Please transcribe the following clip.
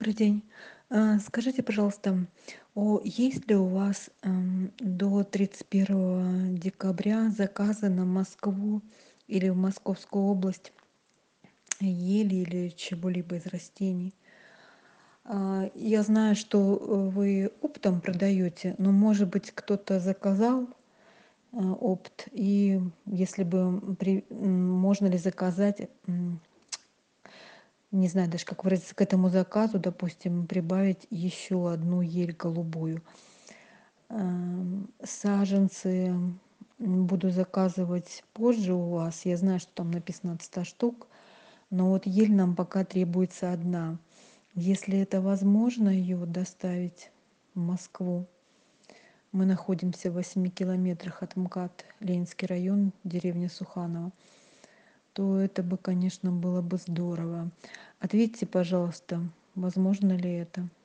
Добрый день. Скажите, пожалуйста, есть ли у вас до 31 декабря заказы на Москву или в Московскую область ели или чего-либо из растений? Я знаю, что вы оптом продаете, но, может быть, кто-то заказал опт, и если бы можно ли заказать, не знаю даже, как выразиться, к этому заказу, допустим, прибавить еще одну ель голубую. Саженцы буду заказывать позже у вас. Я знаю, что там написано от 100 штук, но вот ель нам пока требуется одна. Если это возможно, ее доставить в Москву. Мы находимся в 8 километрах от МКАД, Ленинский район, деревня Суханово, то это бы, конечно, было бы здорово. Ответьте, пожалуйста, возможно ли это?